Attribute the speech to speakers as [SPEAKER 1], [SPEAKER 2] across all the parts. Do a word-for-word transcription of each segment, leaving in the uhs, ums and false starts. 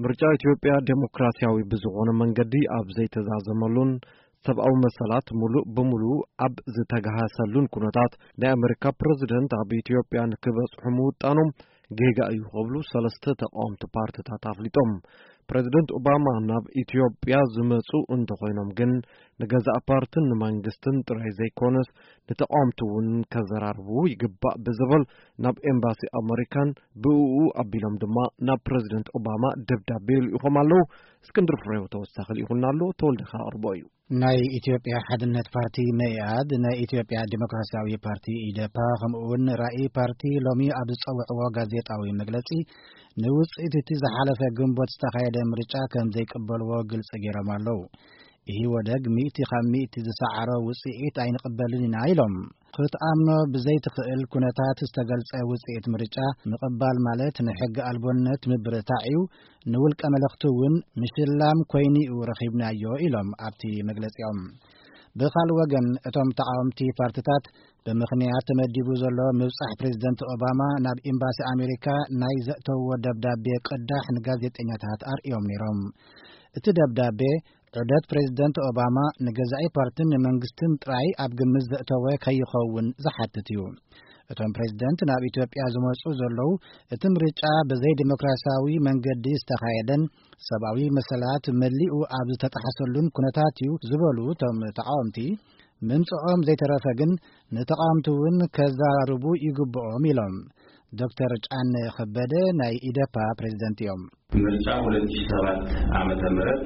[SPEAKER 1] ምርጫ ኢትዮጵያ ዴሞክራሲያዊ ብዝኾነ መንገዲ ኣብ ዘይተዛዘመሉን ሰብአዊ መሰላት ሙሉ በሙሉ ኣብ ዝተጋሃሰሉን ኩነታት ናይ ኣሜሪካ ፕሬዝደንት ኣብ ኢትዮጵያ ንክበጽሑ ምውጣኖም ጌጋ እዩ ክብሉ ሰለስተ ተቃወምቲ ፓርቲታት ኣፍሊጦም። ፕሬዝደንት ኦባማ ናብ ኢትዮጵያ ዝመጹ እንተኾይኖም ግን ንገዛእ ፓርቲን ንመንግስትን ጥራይ ዘይኮነስ ንተቃወምቲ እውን ከዘራርቡ ይግባእ ብዝብል ናብ ኤምባሲ ኣሜሪካን ብእኡ ኣቢሎም ድማ ናብ ፕሬዝደንት ኦባማ ደብዳቤ ልኢኾም ኣለዉ። እስክንድር ፍሬው ተወሳኺ ልኢኹና ኣሎ ተወልደኻ ኣቕርቦ እዩ።
[SPEAKER 2] ናይ ኢትዮጵያ ሓድነት ፓርቲ መኢአድ ናይ ኢትዮጵያ ዲሞክራሲያዊ ፓርቲ ኢዴፓ ከምኡውን ራእይ ፓርቲ ሎሚ ኣብ ዝጸውዕዎ ጋዜጣዊ መግለጺ ንውጽኢት እቲ ዝሓለፈ ግንቦት ዝተኻየደ ምርጫ ከም ዘይቅበልዎ ግልጽ ገይሮም ኣለዉ። ይህ ወደግ ሚእቲ ካብ ሚእቲ ዝሰዓሮ ውጽኢት ኣይንቅበልን ኢና ኢሎም። ክትኣምኖ ብዘይትኽእል ኩነታት ዝተገልጸ ውጽኢት ምርጫ ምቕባል ማለት ንሕጊ ኣልቦነት ምብርታዕ እዩ፣ ንውልቀ መልእኽቲ እውን ምሽላም ኮይኑ ረኺብናዮ ኢሎም ኣብቲ መግለጺኦም። ብኻልእ ወገን እቶም ተቃወምቲ ፓርቲታት ብምኽንያት ተመዲቡ ዘሎ ምብጻሕ ፕሬዝደንት ኦባማ ናብ ኤምባሲ ኣሜሪካ ናይ ዘእተውዎ ደብዳቤ ቅዳሕ ንጋዜጠኛታት ኣርዮም ነይሮም። እቲ ደብዳቤ ዑደት ፕሬዝደንት ኦባማ ንገዛኢ ፓርቲን ንመንግስትን ጥራይ ኣብ ግምት ዘእተወ ከይኸውን ዝሓትት እዩ። እቶም ፕሬዝደንት ናብ ኢትዮጵያ ዝመጹ ዘለዉ እቲ ምርጫ ብዘይ ዲሞክራሲያዊ መንገዲ ዝተኻየደን ሰብአዊ መሰላት መሊኡ ኣብ ዝተጣሓሰሉን ኩነታት እዩ ዝበሉ እቶም ተቃወምቲ ምምጽኦም ዘይተረፈ ግን ንተቃወምቲ እውን ከዘራርቡ ይግብኦም ኢሎም። ዶክተር ጫነ ከበደ ናይ ኢዴፓ ፕሬዝደንት እዮም።
[SPEAKER 3] ምርጫ ሁለት ሺህ ሰባት ዓመተ ምህረት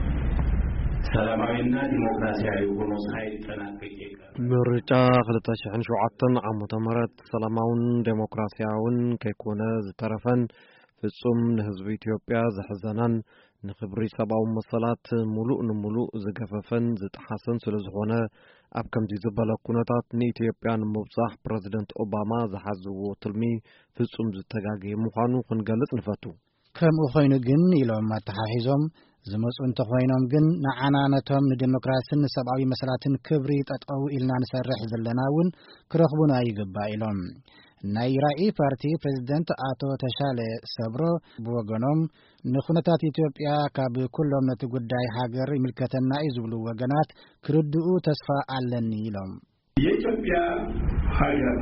[SPEAKER 3] ሰላማዊና ዲሞክራሲያዊ ሆኖ ሳይጠናቀቅ
[SPEAKER 1] ምርጫ ሁለት ሺህ ሰባተ ዓመተ ምህረት ሰላማውን ዲሞክራሲያውን ከይኮነ ዝተረፈን ፍጹም ንህዝቢ ኢትዮጵያ ዘሕዘናን ንኽብሪ ሰብአዊ መሰላት ሙሉእ ንሙሉእ ዝገፈፈን ዝጠሓሰን ስለ ዝኾነ ኣብ ከምዚ ዝበለ ኩነታት ንኢትዮጵያ ንምብጻሕ ፕሬዝደንት ኦባማ ዝሓዝዎ ትልሚ ፍጹም ዝተጋገየ ምዃኑ ክንገልጽ ንፈቱ።
[SPEAKER 2] ከምኡ ኮይኑ ግን ኢሎም ኣተሓሒዞም ዝመጹ እንተኾይኖም ግን ንዓና ነቶም ንዲሞክራሲን ሰብአዊ መሰላትን ክብሪ ጠጠው ኢልና ንሰርሕ ዘለና እውን ክረኽቡና ይግባእ ኢሎም። ናይ ራእይ ፓርቲ ፕሬዝደንት አቶ ተሻለ ሰብሮ ብወገኖም ንኹነታት ኢትዮጵያ ካብ ኩሎም ነቲ ጉዳይ ሃገር ይምልከተና እዩ ዝብሉ ወገናት ክርድኡ ተስፋ ኣለኒ ኢሎም።
[SPEAKER 4] የኢትዮጵያ ሀገር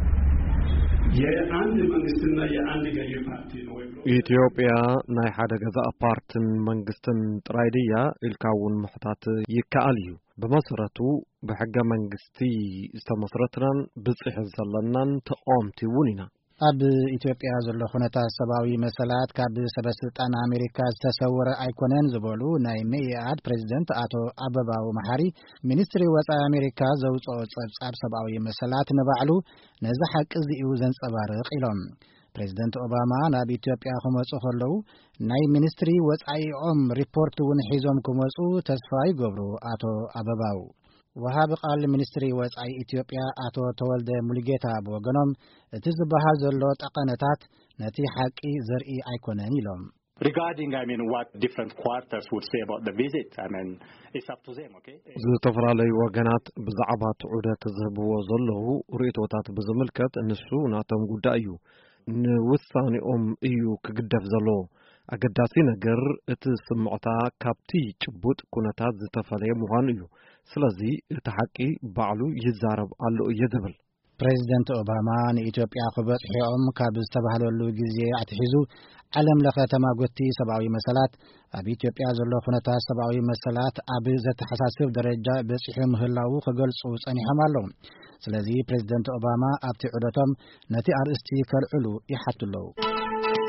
[SPEAKER 4] የአንድ መንግስትና የአንድ ገዢ ፓርቲ ነው ወይ?
[SPEAKER 1] ኢትዮጵያ ናይ ሓደ ገዛእ ፓርቲን መንግስትን ጥራይ ድያ ኢልካ እውን ምሕታት ይከኣል እዩ። በመሰረቱ ብሕገ መንግስቲ ዝተመስረትናን ብጽሕ ዘለናን ተቃወምቲ እውን ኢና።
[SPEAKER 2] ኣብ ኢትዮጵያ ዘሎ ኩነታት ሰብአዊ መሰላት ካብ ሰበስልጣን ኣሜሪካ ዝተሰወረ ኣይኮነን ዝበሉ ናይ መኢአድ ፕሬዝደንት አቶ አበባው መሐሪ ሚኒስትሪ ወጻኢ ኣሜሪካ ዘውፅኦ ጸብጻብ ሰብአዊ መሰላት ንባዕሉ ነዚ ሓቂ እዚኡ ዘንጸባርቕ ኢሎም። ፕሬዝደንት ኦባማ ናብ ኢትዮጵያ ክመጹ ከለዉ ናይ ሚኒስትሪ ወጻኢኦም ሪፖርት እውን ሒዞም ክመጹ ተስፋ ይገብሩ አቶ አበባው። ወሃብ ቃል ሚኒስትሪ ወጻኢ ኢትዮጵያ አቶ ተወልደ ሙሉጌታ ብወገኖም እቲ ዝበሃል ዘሎ ጠቐነታት ነቲ ሓቂ ዘርኢ ኣይኮነን ኢሎም።
[SPEAKER 5] Regarding, I mean, what different quarters would say about the visit, I mean, it's up to them, okay?
[SPEAKER 1] ዝተፈላለዩ ወገናት ብዛዕባ ዑደት ዝህብዎ ዘለዉ ርእቶታት ብዝምልከት ንሱ ናቶም ጉዳይ እዩ። ንውሳኔኦም እዩ ክግደፍ ዘሎ። ኣገዳሲ ነገር እቲ ስምዕታ ካብቲ ጭቡጥ ኩነታት ዝተፈለየ ምዃኑ እዩ። ስለዚ እቲ ሓቂ ባዕሉ ይዛረብ ኣሎ እየ ዝብል
[SPEAKER 2] ፕሬዝደንት ኦባማ ንኢትዮጵያ ክበጽሕኦም ካብ ዝተባህለሉ ግዜ ኣትሒዙ ዓለም ለኸ ተማጎቲ ሰብአዊ መሰላት ኣብ ኢትዮጵያ ዘሎ ኩነታት ሰብአዊ መሰላት ኣብ ዘተሓሳስብ ደረጃ በጽሑ ምህላው ክገልጹ ጸኒሖም ኣለዉ። ስለዚ ፕሬዝደንት ኦባማ ኣብቲ ዑደቶም ነቲ ኣርእስቲ ከልዕሉ ይሓትለዉ።